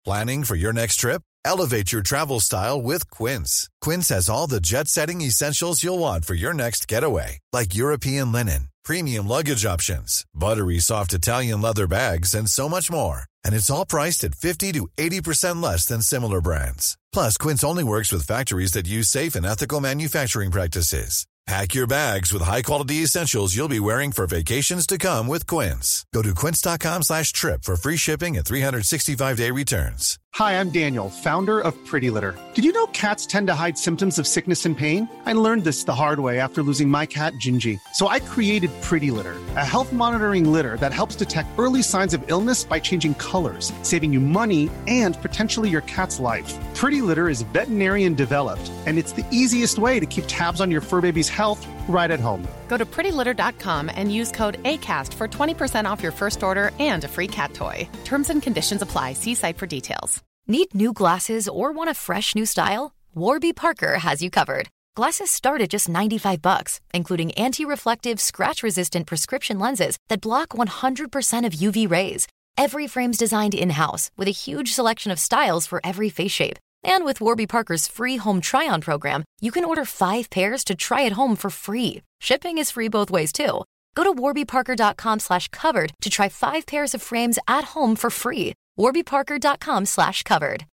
Planning for your next trip? Elevate your travel style with Quince. Quince has all the jet-setting essentials you'll want for your next getaway, like European linen, premium luggage options, buttery soft Italian leather bags, and so much more. And it's all priced at 50 to 80% less than similar brands. Plus, Quince only works with factories that use safe and ethical manufacturing practices. Pack your bags with high-quality essentials you'll be wearing for vacations to come with Quince. Go to quince.com/trip for free shipping and 365-day returns. Hi, I'm Daniel, founder of Pretty Litter. Did you know cats tend to hide symptoms of sickness and pain? I learned this the hard way after losing my cat, Gingy. So I created Pretty Litter, a health monitoring litter that helps detect early signs of illness by changing colors, saving you money and potentially your cat's life. Pretty Litter is veterinarian developed, and it's the easiest way to keep tabs on your fur baby's health right at home. Go to prettylitter.com and use code ACAST for 20% off your first order and a free cat toy. Terms and conditions apply. See site for details. Need new glasses or want a fresh new style? Warby Parker has you covered. Glasses start at just $95, including anti-reflective, scratch-resistant prescription lenses that block 100% of UV rays. Every frame's designed in-house with a huge selection of styles for every face shape. And with Warby Parker's free home try-on program, you can order 5 pairs to try at home for free. Shipping is free both ways, too. Go to warbyparker.com/covered to try 5 pairs of frames at home for free. warbyparker.com/covered.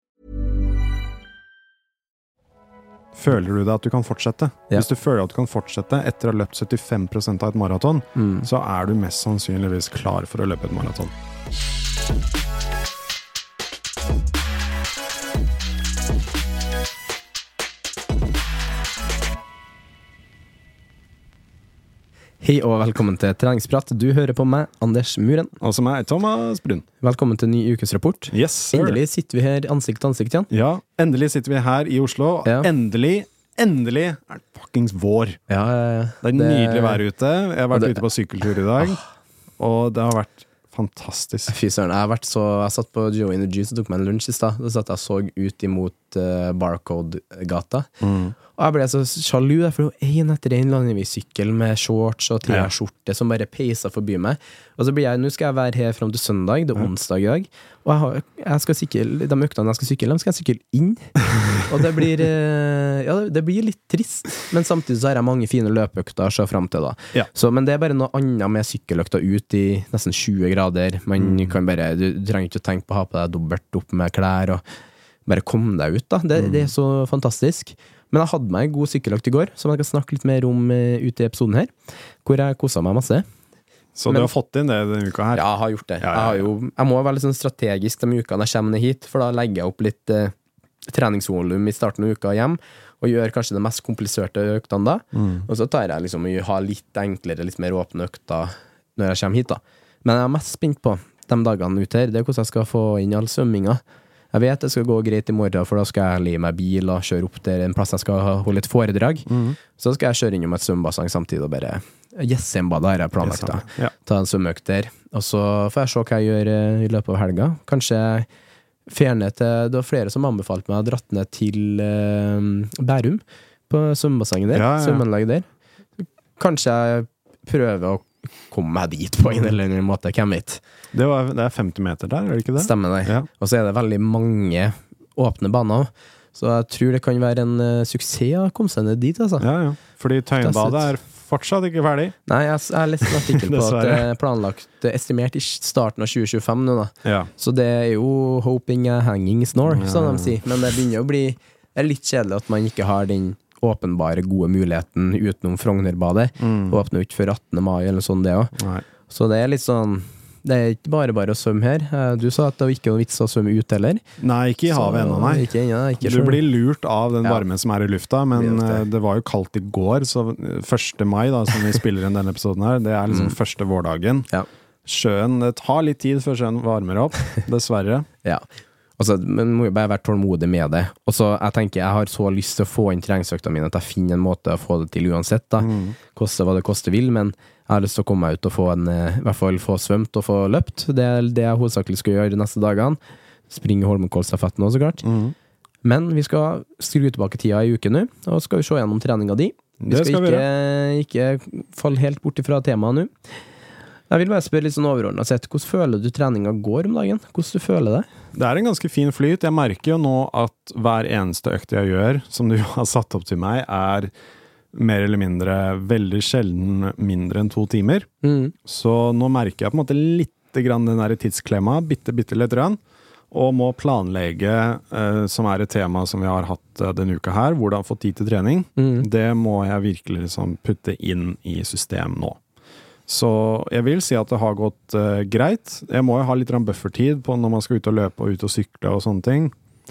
Føler du det at du kan fortsette? Ja. Hvis du føler at du kan fortsette etter å ha løpt 75% av et maraton, så du mest sannsynligvis klar for å løpe et maraton. Hei og velkommen til Treningsprat. Du hører på meg, Anders Muren. Og som Thomas Brun. Velkommen til ny ukesrapport. Yes, sir. Endelig sitter vi her ansikt til ansikt igjen. Ja, endelig sitter vi her i Oslo. Ja. Endelig det fuckings vår. Ja, det nydelig vær ute. Jeg har vært ute på sykkeltur i dag, og det har vært fantastisk. Fy søren, jeg satt på Joe in the Juice og tok meg en lunsj i sted. Da satt jeg så ut imot Barcode-gata. Og jeg ble så sjalu der, for en etter en lander vi sykkel med shorts og t-skjorte som bare peiser forbi meg. Og så nå skal jeg være her frem til søndag, det onsdag i dag. Og jeg skal sykle, de øktene jeg skal sykle, de skal jeg sykle inn. Og det blir litt trist, men samtidig så har jeg mange fine løpeøkter å se frem til da. Ja. Så, men det er bare noe annet med sykkeløkter ut i nesten 20 grader. Man kan bare, du trenger ikke å tenke på å ha på deg dobbelt opp med klær og bare komme deg ut da. Det er så fantastisk. Men jeg hadde meg en god sykkeløkt i går, som jeg kan snakke litt mer om ute i episoden her, hvor jeg koset meg masse. Så du har fått inn det denne uka her? Ja, jeg har gjort det. Ja. Jeg må være litt sånn strategisk de ukene jeg kommer ned hit, for da legger jeg opp litt treningsvolum i starten av uka hjem, og gjør kanskje det mest kompliserte øktene da. Og så tar jeg liksom å ha litt enklere, litt mer åpne økter når jeg kommer hit da. Men jeg er mest spent på de dagene ute her, det er hvordan jeg skal få inn all svømminga. Jeg vet det skal gå greit i morgen, for da skal jeg leie meg bil og kjøre opp til en plass jeg skal holde et foredrag. Så skal jeg kjøre innom et svømmebasseng samtidig og bare Jessembada har jeg planlagt da. Ja. Ta en svømmeøkt der. Og så får jeg se hva jeg gjør i løpet av helga. Kanskje fjerne til, det var flere som anbefalte meg å dratt ned til Bærum på svømmebassenget der, svømmeanlegget der. Kanskje jeg prøver å komme meg dit på en eller annen måte, hvem vet. Det er 50 meter der, er det ikke det? Stemmer det. Ja. Og så er det veldig mange åpne baner, så jeg tror det kan være en suksess å komme seg ned dit, altså. Ja. Fordi Tøyenbadet er fortsatt ikke ferdig. Nei, jeg leste en artikkel på at det er planlagt, estimert i starten av 2025 nå da. Ja. Så det er jo hoping a hanging snore, som de sier. Men det begynner å bli litt kjedelig at man ikke har den åpenbare gode muligheten utenom Frognerbadet. Åpner jo ikke før 18. mai eller sånn det også. Så det er litt sånn, det er ikke bare å svømme her. Du sa at det var ikke noe vits å svømme ut heller. Nei, ikke i havet ennå, nei. Ikke du selv. blir lurt av den varmen som er i lufta, men det var jo kaldt i går, så 1. mai da, som vi spiller inn denne episoden her, det er liksom første vårdagen. Ja. Sjøen, det tar litt tid før sjøen varmer opp, dessverre. Ja. Altså, men må jo bare være tålmodig med det. Og så, jeg tenker, jeg har så lyst til å få inn treningsøkta mine, at jeg finner en måte å få det til uansett da. Koste hva det koste vil, men jeg har lyst til å komme meg ut og få i hvert fall få svømt og få løpt. Det er det jeg hovedsakelig skal gjøre de neste dagene. Springe Holmenkollstafetten også, så klart. Men vi skal skru tilbake tida i uken nå, og skal vi se gjennom treninga di. Vi skal ikke falle helt bort fra temaet nå. Jeg vil bare spørre litt sånn overordnet sett, hvordan føler du treningen går om dagen? Hvordan du føler det? Det en ganske fin flyt. Jeg merker jo nå at hver eneste økt jeg gjør, som du har satt opp til meg, mer eller mindre veldig sjelden mindre enn 2 timer. Så nå merker jeg på en måte litt grann den der tidsklemma, bitte litt rann, og må planlegge, som et tema som vi har hatt denne uka her, hvordan få tid til trening. Det må jeg virkelig liksom putte inn i system nå. Så jeg vil si at det har gått greit. Jeg må jo ha litt buffertid på når man skal ut og løpe og ut og sykle og sånne ting.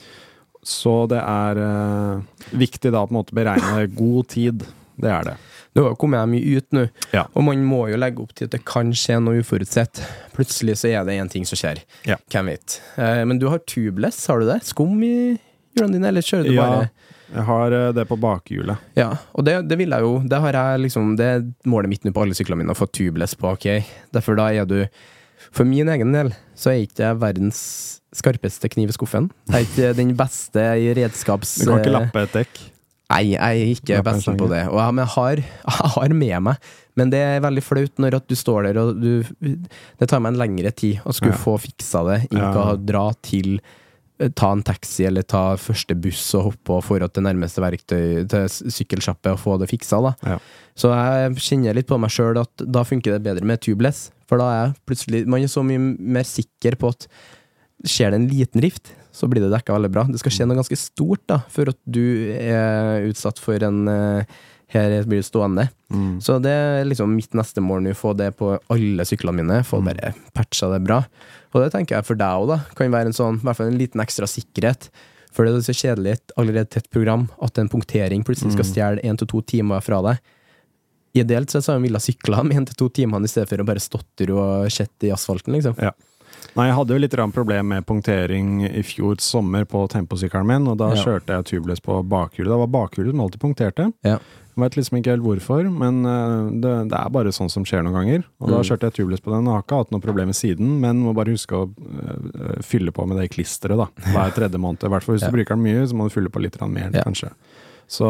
Så det viktig da på en måte beregne god tid. Det det. Nå kommer jeg mye ut nå, Ja. og man må jo legge opp til at det kan skje noe uforutsett. Plutselig så det en ting som skjer. Ja. Hvem vet. Men du har tubeless, har du det? Skum i hjulene dine, eller kjører du bare? Jeg har det på bakhjulet. Ja, og det vil jeg jo, det har jeg liksom, det målet mitt nå på alle syklene mine, å få tubeless på, ok? Derfor da du, for min egen del, så ikke jeg verdens skarpeste kniv i skuffen. Jeg ikke den beste i redskaps... Du kan ikke lappe et dekk. Nei, jeg ikke best på det. Og jeg har med meg, men det veldig flaut når at du står der, og det tar meg en lengre tid å skulle få fiksa det, ikke å dra til, ta en taxi, eller ta første buss og hoppe på for at det nærmeste verktøy til sykkelsjappe og få det fiksa da. Ja. Så jeg kjenner litt på meg selv at da funker det bedre med tubeless, for da jeg plutselig, man så mye mer sikker på at skjer det en liten rift, så blir det dekket veldig bra. Det skal skje noe ganske stort da, for at du utsatt for en her blir det stående. Så det liksom mitt neste mål nå, få det på alle syklene mine, få bare patcha det bra. Og det tenker jeg for deg også da, kan være en sånn, i hvert fall en liten ekstra sikkerhet, for det så kjedelig et allerede tett program, at en punktering plutselig skal stjele 1 til 2 timer fra deg. Ideelt så har jeg villet sykle med 1 til 2 timer i stedet for å bare stotter og kjette i asfalten liksom. Ja. Nei, jeg hadde jo litt problem med punktering i fjor sommer på temposykkelen min, og da kjørte jeg tubeless på bakhjulet. Det var bakhjulet som alltid punkterte. Ja. Jeg vet liksom ikke helt hvorfor, men det bare sånn som skjer noen ganger. Og da kjørte jeg tubeless på den, og har ikke hatt noe problem med siden, men må bare huske å fylle på med det klisteret da, hver 3. måned. I hvert fall hvis du bruker den mye, så må du fylle på litt mer, kanskje. Så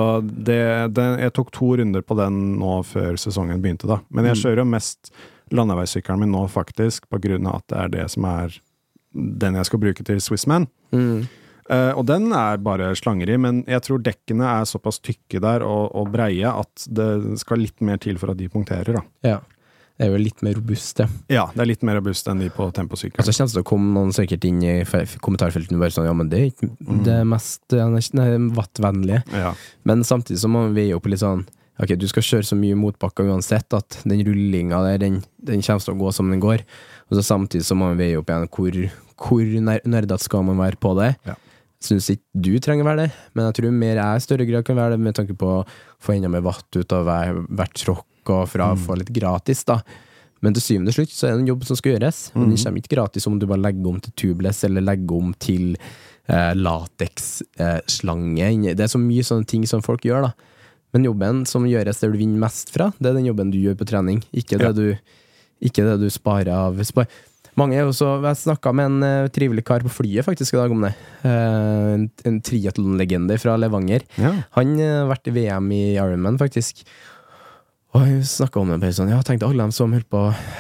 jeg tok 2 runder på den nå før sesongen begynte da. Men jeg kjører jo mest landeveissykkelen min nå faktisk, på grunn av at det det som den jeg skal bruke til Swissman. Og den bare slanger i, men jeg tror dekkene såpass tykke der og breie at det skal litt mer til for at de punkterer da. Ja, det jo litt mer robust det. Ja, det litt mer robust enn de på temposykkelen. Altså kjennes det å komme noen sikkert inn i kommentarfelten bare sånn, ja, men det ikke det mest wattvennlige. Ja. Men samtidig så må vi veie opp litt sånn, ok, du skal kjøre så mye motbakker uansett at den rullinga der, den kommer til å gå som den går. Og så samtidig så må vi veie opp igjen hvor nerdet skal man være på det. Ja. Synes ikke du trenger være det, men jeg tror mer jeg i større grad kan være det med tanke på å få enda mer watt ut av hvert tråkk og fra å få litt gratis da. Men til syvende slutt så det en jobb som skal gjøres, og den kommer ikke gratis om du bare legger om til tubeless eller legger om til latex slange. Det så mye sånne ting som folk gjør da. Men jobben som gjøres der du vinner mest fra, det den jobben du gjør på trening, ikke det du sparer av. Mange også, jeg snakket med en trivelig kar på flyet faktisk i dag om det. En triathlon-legende fra Levanger. Ja. Han har vært i VM i Ironman faktisk. Og jeg snakket om det bare sånn, jeg tenkte alle dem som holdt på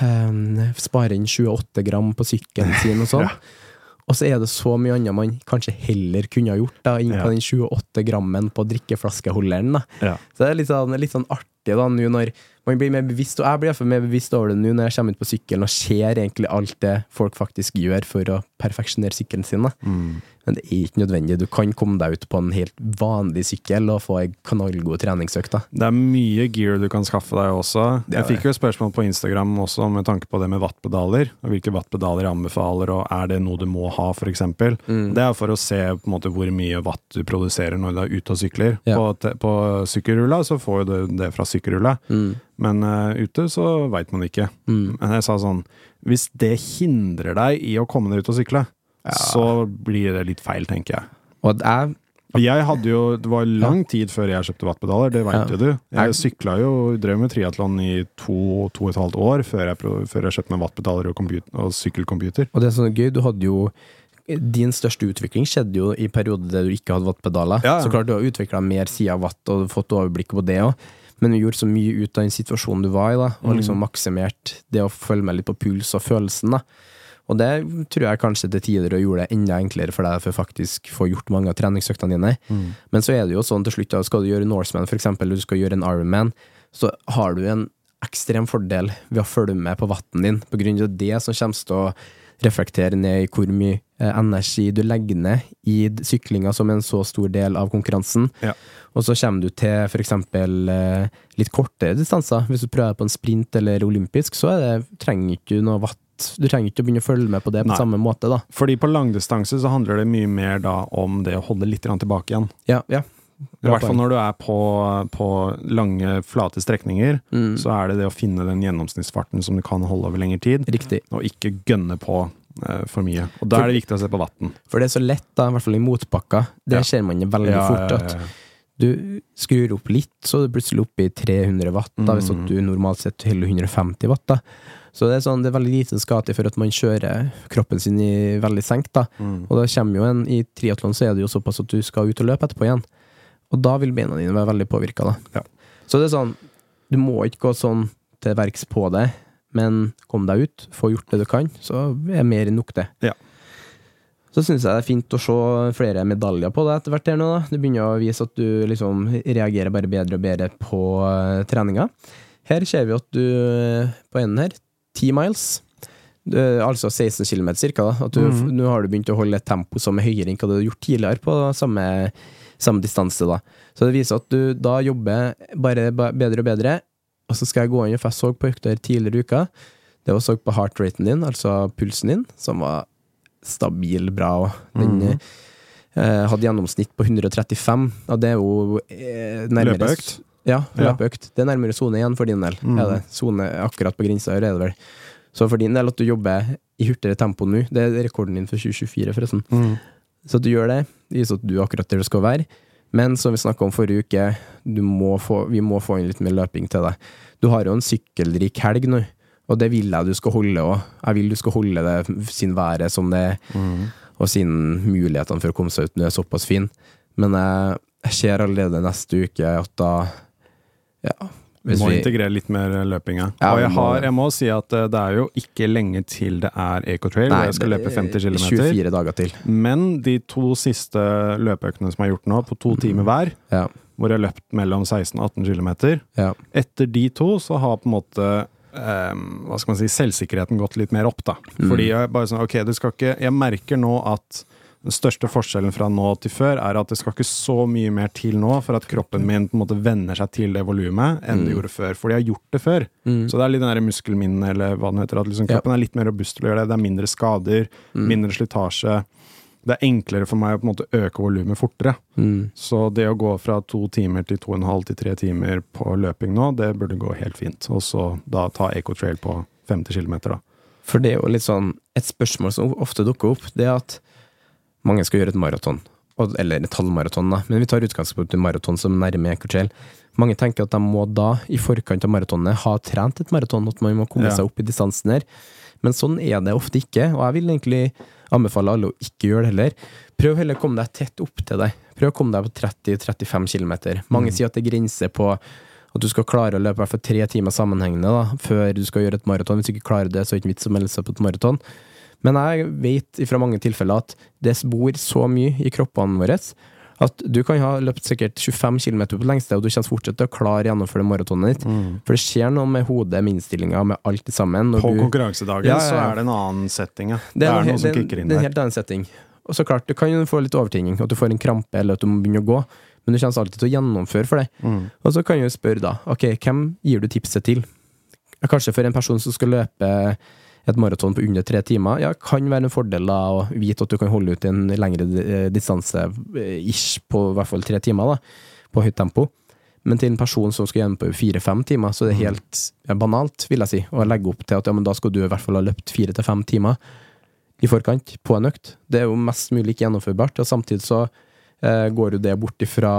spare inn 28 gram på sykkelen sin og sånn. Og så det så mye annet man kanskje heller kunne ha gjort da, inn på den 28 grammen på drikkeflaskeholderen da. Så det litt sånn artig da, nå når man blir mer bevisst, og jeg blir i hvert fall mer bevisst over det nå når jeg kommer ut på sykkelen og ser egentlig alt det folk faktisk gjør for å perfeksjonere sykkelen sin da. Men det ikke nødvendig, du kan komme deg ut på en helt vanlig sykkel og få en knallgod treningsøkt da. Det mye gear du kan skaffe deg også. Jeg fikk jo spørsmål på Instagram også med tanke på det med wattpedaler, og hvilke wattpedaler jeg anbefaler, og det noe du må ha for eksempel. Det for å se på en måte hvor mye watt du produserer når du ute og sykler. På sykkelrulla så får du det fra sykkelrulla, men ute så vet man ikke. Men jeg sa sånn, hvis det hindrer deg i å komme deg ut og sykle, så blir det litt feil, tenker jeg. Og jeg hadde jo, det var lang tid før jeg kjøpte wattpedaler, det vet jo du. Jeg syklet jo, drev med triathlon i 2,5 år før jeg kjøpte meg wattpedaler og sykkelcomputer. Og det sånn gøy, du hadde jo din største utvikling skjedde jo i perioder der du ikke hadde wattpedaler. Så klart du har utviklet mer siden watt og fått overblikk på det også. men du gjorde så mye ut av den situasjonen du var i da, og liksom maksimert det å følge med litt på puls og følelsen da. Og det tror jeg kanskje til tider å gjøre det enda enklere for deg for faktisk få gjort mange av treningsøktene dine. Men så det jo sånn til slutt, da, skal du gjøre Norseman for eksempel, du skal gjøre en Ironman, så har du en ekstrem fordel ved å følge med på vatten din, på grunn av det som kommer til å reflektere ned i hvor mye energi du legger ned i syklinga som en så stor del av konkurransen. Og så kommer du til for eksempel litt kortere distanser. Hvis du prøver på en sprint eller olympisk, så trenger ikke du noe watt. Du trenger ikke å begynne å følge med på det på samme måte da. Fordi på langdistanse så handler det mye mer da om det å holde litt tilbake igjen. Ja. I hvert fall når du på lange, flate strekninger, så det å finne den gjennomsnittsfarten som du kan holde over lengre tid. Riktig. Og ikke gønne på for mye. Og da det viktig å se på vatten. For det så lett da, i hvert fall i motbakka, det ser man veldig fort at du skrur opp litt, så er du plutselig oppe i 300 watt da, hvis at du normalt sett holder 150 watt da. Så det sånn, det veldig liten skal til for at man kjører kroppen sin i veldig senkt da. Og da kommer jo i triathlon så det jo såpass at du skal ut og løpe etterpå igjen. Og da vil beina dine være veldig påvirket da. Så det sånn, du må ikke gå sånn til verks på det, men kom deg ut, få gjort det du kan, så mer enn nok det. Så synes jeg det fint å se flere medaljer på det etter hvert her nå da. Det begynner å vise at du liksom reagerer bare bedre og bedre på treninga. Her ser vi at du på enden her 10 miles, altså 16 kilometer cirka da, at nå har du begynt å holde et tempo som høyere enn hva du har gjort tidligere på samme distanse da. Så det viser at du da jobber bare bedre og bedre, og så skal jeg gå inn, for jeg så på økter tidligere i uka, det var så på heart raten din, altså pulsen din, som var stabil bra, og den hadde gjennomsnitt på 135, og det jo nærmere... Løpeøkt? Ja, løpeøkt. Det nærmere zone igjen for din del. Det zone akkurat på grensa, det vel. Så for din del at du jobber i hurtigere tempo nå, det rekorden din for 2024 forresten. Så at du gjør det, det viser at du akkurat der du skal være. Men som vi snakket om forrige uke, vi må få inn litt mer løping til deg. Du har jo en sykkelrik helg nå, og det vil jeg du skal holde også. Jeg vil du skal holde det sin være som det og sin mulighetene for å komme seg ut nå såpass fin. Men jeg ser allerede neste uke at da må integrere litt mer løpinga. Og jeg må si at det jo ikke lenge til det Eco-Trail, hvor jeg skal løpe 50 kilometer. 24 dager til. Men de 2 siste løpeøkene som jeg har gjort nå, på 2 timer hver, hvor jeg har løpt mellom 16 og 18 kilometer, etter de 2 så har på en måte hva skal man si, selvsikkerheten gått litt mer opp da. Fordi jeg bare sånn, ok, jeg merker nå at den største forskjellen fra nå til før at det skal ikke så mye mer til nå for at kroppen min på en måte vender seg til det volumet enn det gjorde før, fordi jeg har gjort det før. Så det litt den der muskelminnen, eller hva den heter, at liksom kroppen litt mer robust til å gjøre det. Det mindre skader, mindre slitasje. Det enklere for meg å på en måte øke volumet fortere. Så det å gå fra 2 timer til 2,5 til 3 timer på løping nå, det burde gå helt fint. Og så da ta Eco-Trail på 50 kilometer da. For det jo litt sånn, et spørsmål som ofte dukker opp, det at mange skal gjøre et maraton, eller et halvmaraton da, men vi tar utgangspunkt i maraton som nærmer Eco-Trail. Mange tenker at de må da, i forkant av maratonet, ha trent et maraton, at man må komme seg opp i distansen her. Men sånn det ofte ikke, og jeg vil egentlig anbefale alle å ikke gjøre det heller. Prøv heller å komme deg tett opp til deg. Prøv å komme deg på 30-35 kilometer. Mange sier at det grenser på at du skal klare å løpe i hvert fall 3 timer sammenhengende da, før du skal gjøre et maraton. Hvis du ikke klarer det, så ikke vits å melde seg på et maraton. Men jeg vet fra mange tilfeller at det bor så mye i kroppene våre at du kan ha løpt sikkert 25 kilometer på lengste, og du kommer fortsatt til å klare gjennomføre maratonet ditt. For det skjer noe med hodet, med innstillinga, med alt sammen. På konkurransedagen så det en annen setting, Det noe som kikker inn der. Det en helt annen setting. Og så klart, du kan jo få litt overtenning, at du får en krampe, eller at du må begynne å gå, men du kommer alltid til å gjennomføre for det. Og så kan jeg jo spørre da, ok, hvem gir du tipset til? Kanskje for en person som skal løpe et maraton på under 3 timer, kan være en fordel da, å vite at du kan holde ut en lengre distanse ish på I hvert fall 3 timer da, på høyt tempo. Men til en person som skal gjennom på 4-5 timer, så det helt banalt, vil jeg si, å legge opp til at men da skal du I hvert fall ha løpt 4-5 timer I forkant på en økt. Det jo mest mulig ikke gjennomførbart, og samtidig så går jo det bort ifra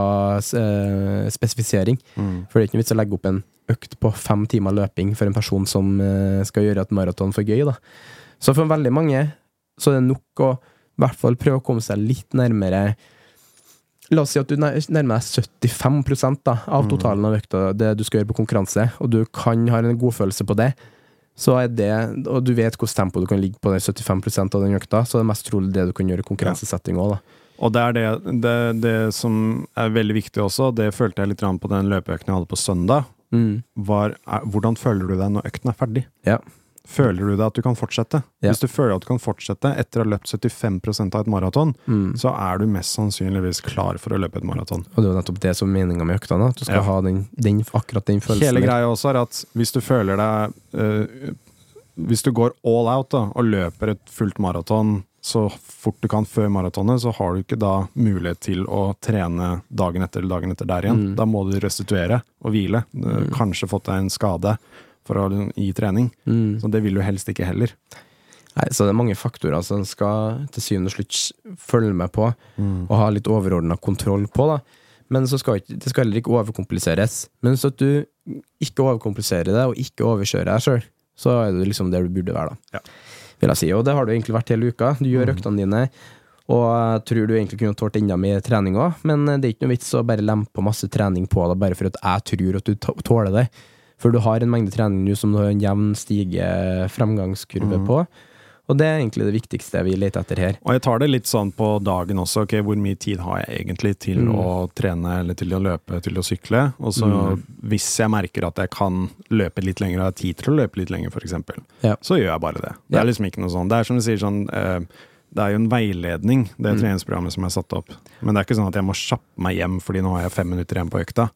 spesifisering. For det ikke noe vits å legge opp en økt på 5 timer løping for en person som skal gjøre et maraton for gøy da. Så for veldig mange så det nok å I hvert fall prøve å komme seg litt nærmere La oss si at du nærmer deg 75% da, av totalen av økta, det du skal gjøre på konkurranse, og du kan ha en god følelse på det, så det, og du vet hvordan tempo du kan ligge på den 75% av den økta, så det mest trolig det du kan gjøre i konkurransesetting også da. Og det som veldig viktig også, det følte jeg litt på den løpeøkten jeg hadde på søndag, hvordan føler du deg når økten ferdig? Ja. Føler du deg at du kan fortsette? Ja. Hvis du føler at du kan fortsette etter å ha løpt 75% av et maraton, så du mest sannsynligvis klar for å løpe et maraton. Og det nettopp det som meningen med økta da, at du skal ha akkurat den følelsen. Hele greia også at hvis du føler deg hvis du går all out da, og løper et fullt maraton så fort du kan før maratonet, så har du ikke da mulighet til å trene dagen etter der igjen. Da må du restituere og hvile. Du har kanskje fått deg en skade i trening. Så det vil du helst ikke heller. Nei, så det mange faktorer som skal til syvende og slutt følge med på, og ha litt overordnet kontroll på da. Men så skal det skal heller ikke overkompliseres. Men så at du ikke overkompliserer det, og ikke overkjører deg selv, så det liksom der du burde være da. Vil jeg si, og det har du egentlig vært hele uka. Du gjør øktene dine, og jeg tror du egentlig kunne tålt enda mer trening også, men det ikke noe vits å bare lempe masse trening på det, bare for at jeg tror at du tåler det. For du har en mengde trening nå som du har en jevn fremgangskurve på, og det egentlig det viktigste vi leter etter her. Og jeg tar det litt sånn på dagen også, ok, hvor mye tid har jeg egentlig til å trene, eller til å løpe, til å sykle, og så hvis jeg merker at jeg kan løpe litt lenger, og har tid til å løpe litt lenger for eksempel, så gjør jeg bare det. Det liksom ikke noe sånn, det som du sier sånn, det jo en veiledning, det treningsprogrammet som jeg satt opp, men det ikke sånn at jeg må kjappe meg hjem, fordi nå har jeg 5 minutter igjen på økta.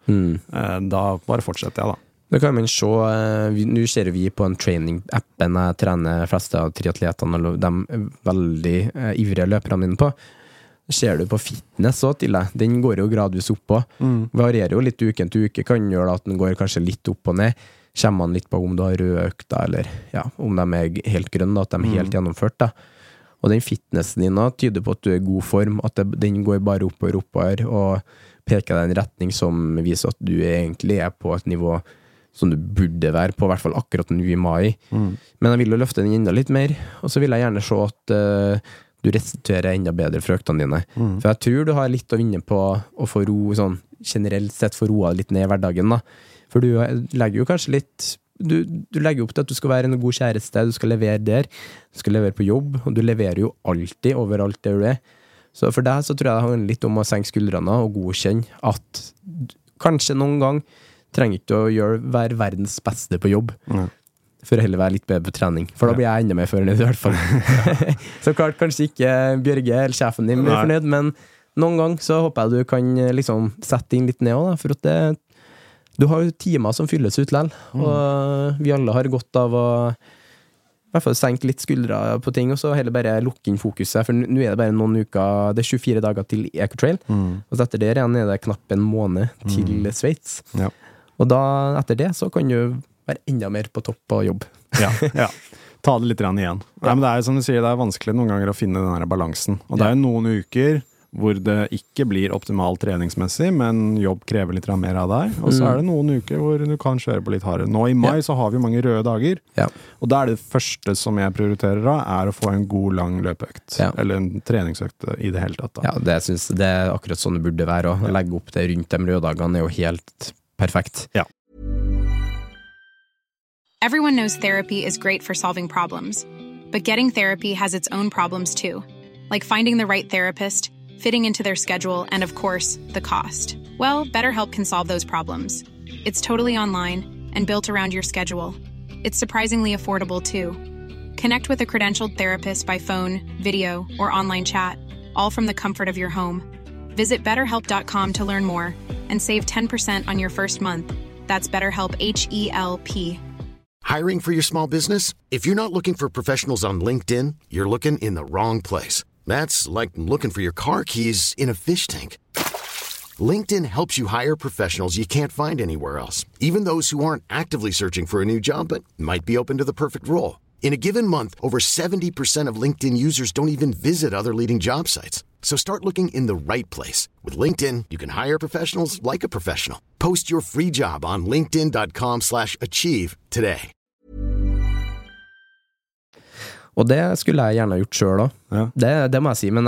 Da bare fortsetter jeg da. Det kan man se, nå ser vi på en training-appen jeg trener fleste av triatletene, eller de veldig ivrige løperne mine på. Ser du på fitness så til det, den går jo gradvis opp på. Varierer jo litt uken til uke, kan gjøre at den går kanskje litt opp og ned. Kommer man litt på om du har røde økter, eller om de helt grønne, at de helt gjennomført da. Og den fitnessen din da, tyder på at du i god form, at den går bare oppover, og peker deg en retning som viser at du egentlig på et nivå som du burde være på, i hvert fall akkurat nå i mai. Men jeg vil jo løfte den enda litt mer, og så vil jeg gjerne se at du restituerer enda bedre fra øktene dine. For jeg tror du har litt å vinne på å få ro, sånn generelt sett få roa litt ned i hverdagen da. For du legger jo kanskje litt, du legger opp til at du skal være en god kjæreste, du skal levere der, du skal levere på jobb, og du leverer jo alltid overalt der du Så for deg så tror jeg det handler litt om å senke skuldrene og godkjenne at kanskje noen gang trenger ikke å være verdens beste på jobb, for å heller være litt bedre på trening, for da blir jeg enda mer fornøyd i hvert fall. Så klart kanskje ikke Bjørge eller sjefen din blir fornøyd, men noen gang så håper jeg du kan liksom sette inn litt ned også, da, for at du har jo timer som fylles ut lell, og vi alle har godt av å i hvert fall senke litt skuldre på ting, og så heller bare lukke inn fokuset, for nå det bare noen uker, det 24 dager til Ecotrail, og så etter det igjen det knapt en måned til Sveits. Og da, etter det, så kan du være enda mer på topp av jobb. Ta det litt igjen. Nei, men det som du sier, det vanskelig noen ganger å finne den her balansen, og det jo noen uker hvor det ikke blir optimalt treningsmessig, men jobb krever litt mer av deg, og så det noen uker hvor du kan kjøre på litt hardere. Nå i mai så har vi mange røde dager, og da det første som jeg prioriterer da, å få en god lang løpeøkt, eller en treningsøkt i det hele tatt. Da. Ja, det synes det akkurat sånn det burde være, å legge opp det rundt de røde dagene jo helt perfekt. Everyone knows therapy is great for solving problems, but getting therapy has its own problems too, like finding the right therapist, fitting into their schedule, and of course, the cost. Well, BetterHelp can solve those problems. It's totally online and built around your schedule. It's surprisingly affordable too. Connect with a credentialed therapist by phone, video, or online chat, all from the comfort of your home. Visit BetterHelp.com to learn more and save 10% on your first month. That's BetterHelp, H-E-L-P. Hiring for your small business? If you're not looking for professionals on LinkedIn, you're looking in the wrong place. That's like looking for your car keys in a fish tank. LinkedIn helps you hire professionals you can't find anywhere else, even those who aren't actively searching for a new job but might be open to the perfect role. In a given month, over 70% of LinkedIn users don't even visit other leading job sites. So start looking in the right place. With LinkedIn, you can hire professionals like a professional. Post your free job on linkedin.com/achieve today. Og det skulle jeg gjerne gjort selv også. Det må jeg si, men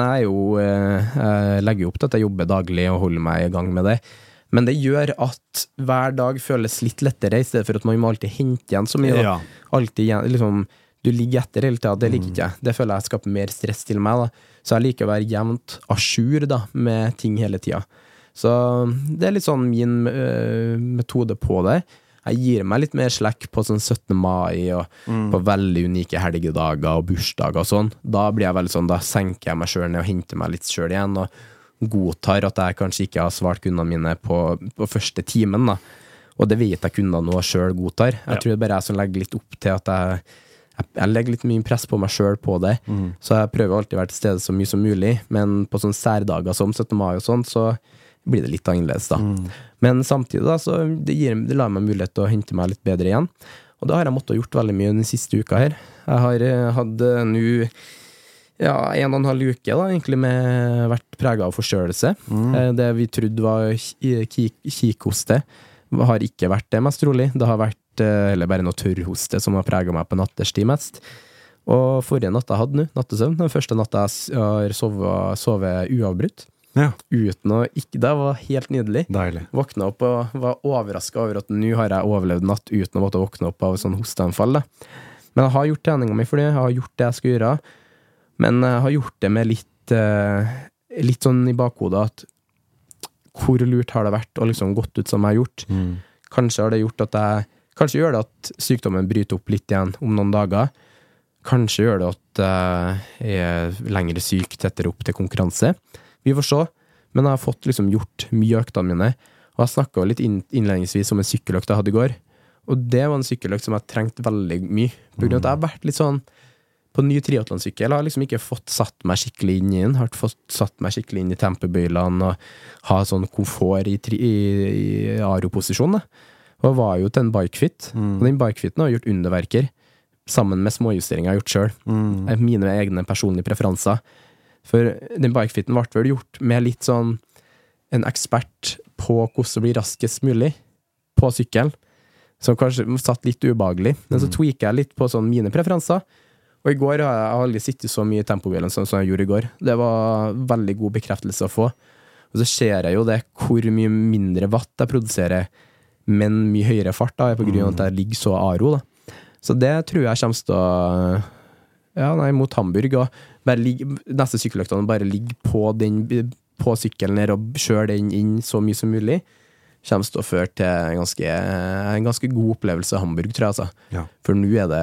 jeg legger jo opp til at jeg jobber daglig og holder meg i gang med det. Men det gjør at hver dag føles litt lettere, i stedet for at man må alltid hente igjen så mye. Alltid igjen, liksom, du ligger etter hele tiden, det liker ikke jeg. Det føler jeg skaper mer stress til meg da. Så jeg liker å være jevnt à jour da, med ting hele tiden. Så det litt sånn min metode på det. Jeg gir meg litt mer slekk på sånn 17. mai og på veldig unike helgedager og bursdager og sånn. Da blir jeg veldig sånn, da senker jeg meg selv ned og henter meg litt selv igjen og godtar at jeg kanskje ikke har svart kundene mine på første timen da. Og det vet jeg kundene nå selv godtar. Jeg tror det bare er jeg som legger litt opp til at jeg legger litt mye press på meg selv på det. Så jeg prøver alltid å være til stede så mye som mulig, men på sånne særdager som 17. mai og sånn, så blir det litt annerledes da. Men samtidig da, så det lar meg mulighet til å hente meg litt bedre igjen. Og da har jeg måttet gjort veldig mye den siste uka her. Jeg har hatt nå 1,5 uke da, egentlig vært preget av forkjølelse. Det vi trodde var kikhoste har ikke vært det mest trolig. Det har vært eller bare noe tørrhoste som har preget meg på natterstid mest. Og forrige natt jeg hadde nå, nattesøvn, den første natta jeg har sovet uavbrutt. Uten å ikke, det var helt nydelig. Deilig. Våkna opp og var overrasket over at nå har jeg overlevd natt uten å måtte våkne opp av sånn hosteanfall da. Men jeg har gjort treninga mi fordi jeg har gjort det jeg skal gjøre, men jeg har gjort det med litt sånn i bakhodet at hvor lurt har det vært å liksom gått ut som jeg har gjort. Kanskje har det gjort at kanskje gjør det at sykdommen bryter opp litt igjen om noen dager. Kanskje gjør det at jeg er lengre syk tettere opp til konkurranse. Vi får se, men jeg har fått liksom gjort mye øktene mine, og jeg snakket litt innledningsvis om en sykkeløkt jeg hadde i går, og det var en sykkeløkt som jeg trengte veldig mye, på grunn av at jeg har vært litt sånn på ny triathlonsykkel, jeg har liksom ikke fått satt meg skikkelig inn i den, har fått satt meg skikkelig inn i tempebøylene og ha sånn komfort i aeroposisjon da. Og jeg var jo til en bikefit, og den bikefiten har gjort underverker, sammen med småjusteringer jeg har gjort selv, mine egne personlige preferanser. For den bikefiten ble vel gjort med litt sånn en ekspert på hvordan det blir raskest mulig på sykkel, som kanskje satt litt ubehagelig, men så tweaket jeg litt på sånn mine preferanser, og i går har jeg aldri sittet så mye i tempobilen som jeg gjorde i går. Det var veldig god bekreftelse å få, og så ser jeg jo det hvor mye mindre watt jeg produserer, men mye høyere fart da, på grunn av at jeg ligger så aro da. Så det tror jeg kommer til å mot Hamburg, og bare neste sykkeløktene bare ligge på sykkelen her og kjøre den inn så mye som mulig, kommer til å føre til en ganske god opplevelse av Hamburg, tror jeg altså. For nå er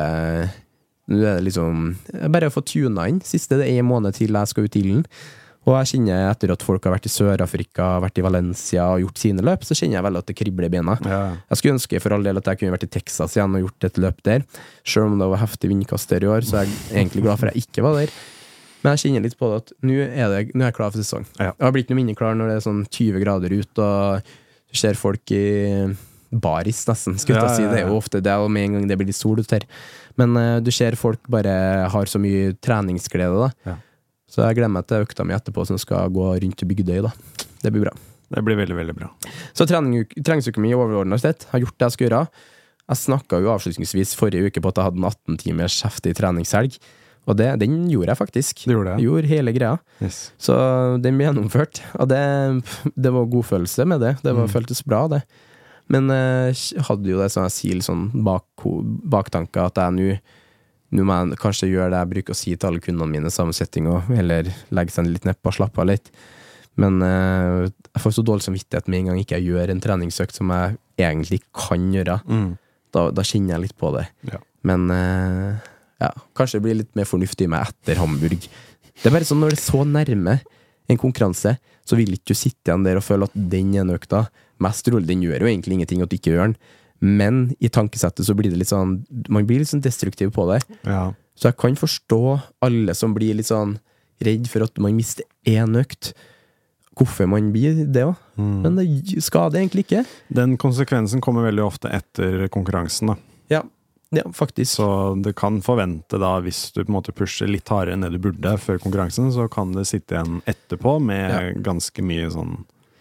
det liksom bare å få tuna inn. Siste det 1 måned til jeg skal ut i ilden, og jeg kjenner etter at folk har vært i Sør-Afrika, vært i Valencia og gjort sine løp, så kjenner jeg vel at det kribler i bena. Jeg skulle ønske for all del at jeg kunne vært i Texas igjen og gjort et løp der, selv om det var heftig vindkast der i år, så jeg er egentlig glad for at jeg ikke var der. Men jeg kjenner litt på det at nå er jeg klar for sesong. Jeg har blitt noe mindre klar når det er sånn 20 grader ut, og du ser folk i baris nesten, skulle jeg si. Det er jo ofte det, og med en gang det blir litt sol ut her. Men du ser folk bare har så mye treningsglede da. Så jeg glemmer meg til økta mi etterpå som skal gå rundt i Bygdøy da. Det blir bra. Det blir veldig, veldig bra. Så treningsuken min overordnet sett har gjort det jeg skal gjøre. Jeg snakket jo avslutningsvis forrige uke på at jeg hadde en 18 timers heftig treningshelg, og den gjorde jeg faktisk. Du gjorde det? Jeg gjorde hele greia. Yes. Så den ble gjennomført, og det var god følelse med det. Det føltes bra det. Men jeg hadde jo det som jeg sier sånn baktanker at jeg nå må jeg kanskje gjøre det jeg bruker å si til alle kundene mine sammensetting, eller legge seg litt nedpå og slappe av litt. Men jeg får så dårlig samvittighet med en gang ikke jeg gjør en treningsøkt som jeg egentlig kan gjøre. Da kjenner jeg litt på det. Men kanskje det blir litt mer fornuftig med etter Hamburg. Det er bare sånn når det er så nærme en konkurranse, så vil ikke du sitte igjen der og føle at den ene økta mest rolig, den gjør jo egentlig ingenting at du ikke gjør den. Men i tankesettet så blir det litt sånn, man blir litt sånn destruktiv på det. Så jeg kan forstå alle som blir litt sånn redd for at man mister en økt. Hvorfor man blir det også. Men det skader egentlig ikke. Den konsekvensen kommer veldig ofte etter konkurransen da. Ja, faktisk. Så du kan forvente da, hvis du på en måte pusher litt hardere enn det du burde før konkurransen, så kan det sitte igjen etterpå med ganske mye sånn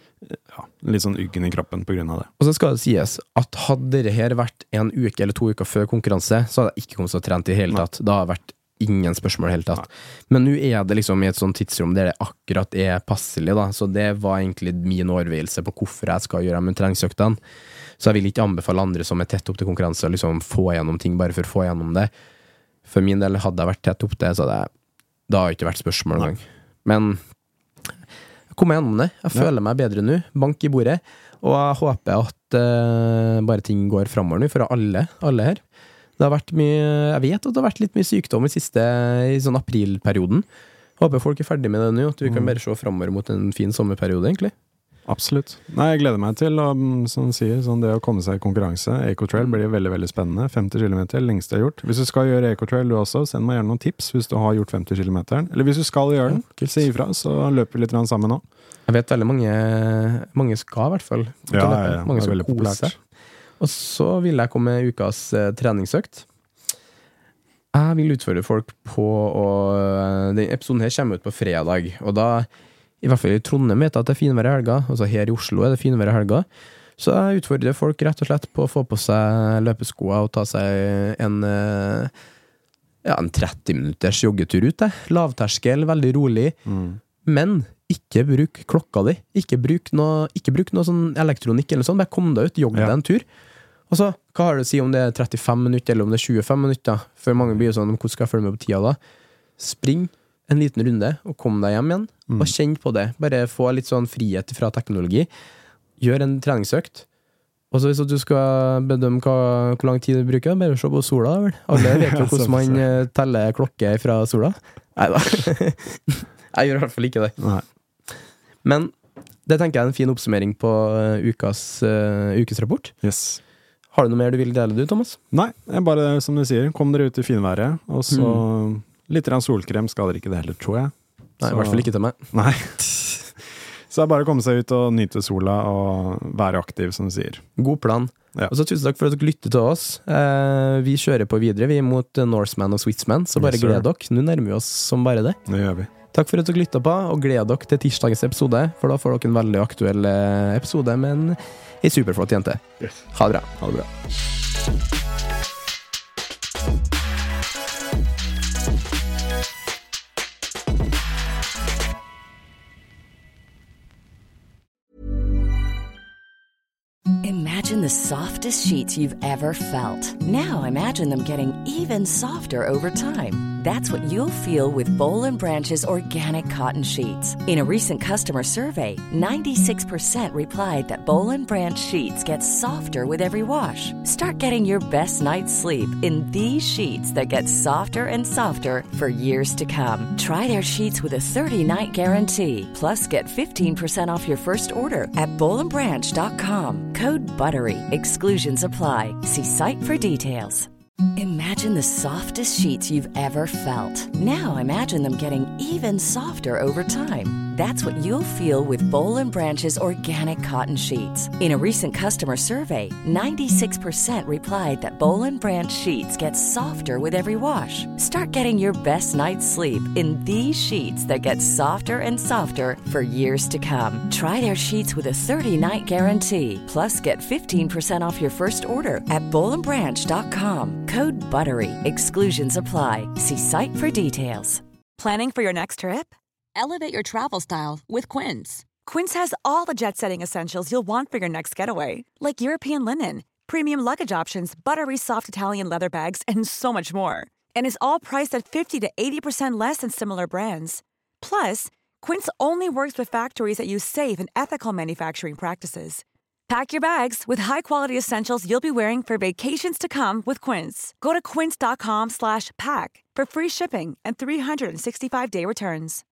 litt sånn uggen i kroppen på grunn av det. Og så skal det sies at hadde det her vært 1 uke eller 2 uker før konkurranse, så hadde jeg ikke kommet til å trene i hele tatt. Da har jeg vært ingen spørsmål helt tatt. Men nå det liksom i et sånt tidsrom der det akkurat passelig da, så det var egentlig min overveielse på hvorfor jeg skal gjøre med treningsøktene. Så jeg vil ikke anbefale andre som tett opp til konkurranse å liksom få gjennom ting bare for å få gjennom det. For min del hadde jeg vært tett opp det, så det har ikke vært spørsmål engang. Men jeg kommer gjennom det. Jeg føler meg bedre nå, bank i bordet, og jeg håper at bare ting går fremover nå for alle her. Det har vært mye, jeg vet at det har vært litt mye sykdom i sånn aprilperioden. Håper folk ferdig med det nå, at vi kan bare se fremover mot en fin sommerperiode, egentlig. Absolutt. Nei, jeg gleder meg til, og som du sier, sånn det å komme seg i konkurranse. Ecotrail blir veldig, veldig spennende. 50 kilometer, lengst jeg har gjort. Hvis du skal gjøre Ecotrail du også, send meg gjerne noen tips hvis du har gjort 50 kilometer. Eller hvis du skal gjøre den, si ifra, så løper vi litt sammen nå. Jeg vet veldig mange skal i hvert fall. Ja, mange skal veldig populært. Og så vil jeg komme med ukas treningsøkt. Jeg vil utfordre folk på den episoden her kommer ut på fredag, og da, i hvert fall i Trondheim vet jeg at det finvær i helga, altså her i Oslo det finvær i helga, så jeg utfordrer folk rett og slett på å få på seg løpeskoer og ta seg en 30 minutters joggetur ut, lavterskel, veldig rolig, men ikke bruk klokka di, ikke bruk noe sånn elektronikk eller sånn, bare kom deg ut, jogg deg en tur. Og så, hva har du å si om det 35 minutter eller om det 25 minutter? For mange blir jo sånn, hvordan skal jeg følge med på tida da? Spring en liten runde og kom deg hjem igjen, og kjenn på det. Bare få litt sånn frihet fra teknologi. Gjør en treningsøkt. Og så hvis du skal bedømme hvor lang tid du bruker, bare se på sola, vel? Alle vet jo hvordan man teller klokke fra sola. Neida. Jeg gjør i hvert fall ikke det. Nei. Men det tenker jeg en fin oppsummering på ukesrapport. Yes. Har du noe mer du vil dele, du, Thomas? Nei, bare som du sier, kom dere ut i finværet, og så litt solkrem skader ikke det heller, tror jeg. Nei, i hvert fall ikke til meg. Nei. Så bare komme seg ut og nyte sola og være aktiv, som du sier. God plan. Ja. Og så tusen takk for at dere lytter til oss. Vi kjører på videre, vi mot Norseman og Switzman, så bare gled dere. Nå nærmer vi oss som bare det. Det gjør vi. Takk for at dere lyttet på, og gled dere til tirsdagens episode, for da får dere en veldig aktuell episode med en superflott jente. Yes. Ha det bra. Ha det bra. Imagine the softest sheets you've ever felt. Now imagine them getting even softer over time. That's what you'll feel with Boll & Branch's organic cotton sheets. In a recent customer survey, 96% replied that Boll & Branch sheets get softer with every wash. Start getting your best night's sleep in these sheets that get softer and softer for years to come. Try their sheets with a 30-night guarantee. Plus, get 15% off your first order at bollandbranch.com. Code BUTTERY. Exclusions apply. See site for details. Imagine the softest sheets you've ever felt. Now imagine them getting even softer over time. That's what you'll feel with Boll & Branch's organic cotton sheets. In a recent customer survey, 96% replied that Boll & Branch sheets get softer with every wash. Start getting your best night's sleep in these sheets that get softer and softer for years to come. Try their sheets with a 30-night guarantee. Plus, get 15% off your first order at bollandbranch.com. Code BUTTERY. Exclusions apply. See site for details. Planning for your next trip? Elevate your travel style with Quince. Quince has all the jet-setting essentials you'll want for your next getaway, like European linen, premium luggage options, buttery soft Italian leather bags, and so much more. And is all priced at 50 to 80% less than similar brands. Plus, Quince only works with factories that use safe and ethical manufacturing practices. Pack your bags with high-quality essentials you'll be wearing for vacations to come with Quince. Go to quince.com/pack for free shipping and 365-day returns.